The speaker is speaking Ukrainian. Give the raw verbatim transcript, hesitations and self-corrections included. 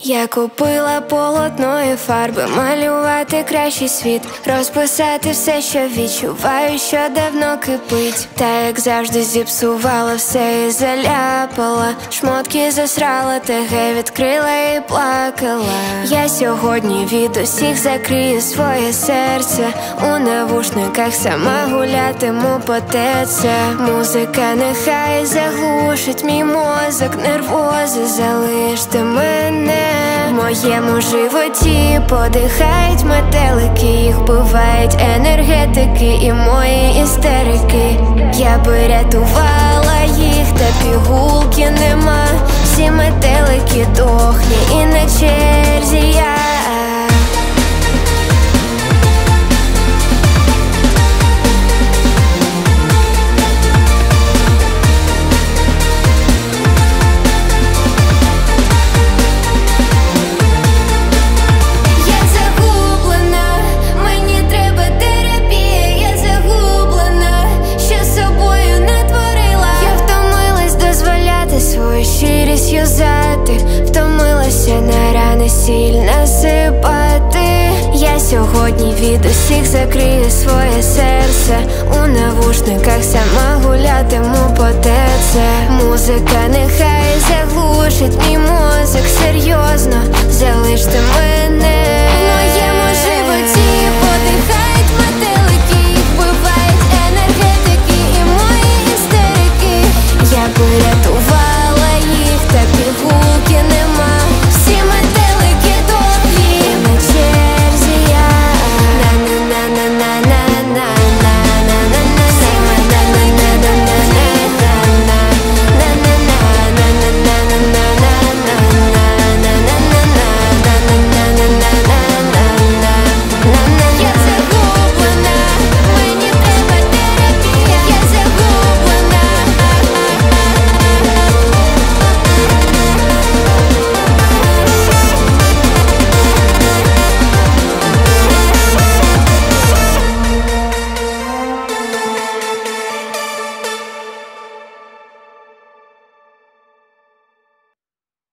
Я купила полотно і фарби, малювати кращий світ, розписати все, що відчуваю, що давно кипить. Та як завжди зіпсувала все і заляпала, шмотки засрала, ТГ відкрила і плакала. Я сьогодні від усіх закрию своє серце, у навушниках сама гулятиму по ТЦ. Музика нехай заглушить мій мозок, нервози, залиште мене. В моєму животі подихають метелики, їх вбивають енергетики і мої істерики. Я би рятувала їх, та пігулки нема. Всі метелики дохлі і на черзі я. Щирість юзати, втомилася на рани сіль насипати. Я сьогодні від усіх закрию своє серце, у навушниках сама гулятиму по ТЦ. Музика нехай заглушить мій мозок.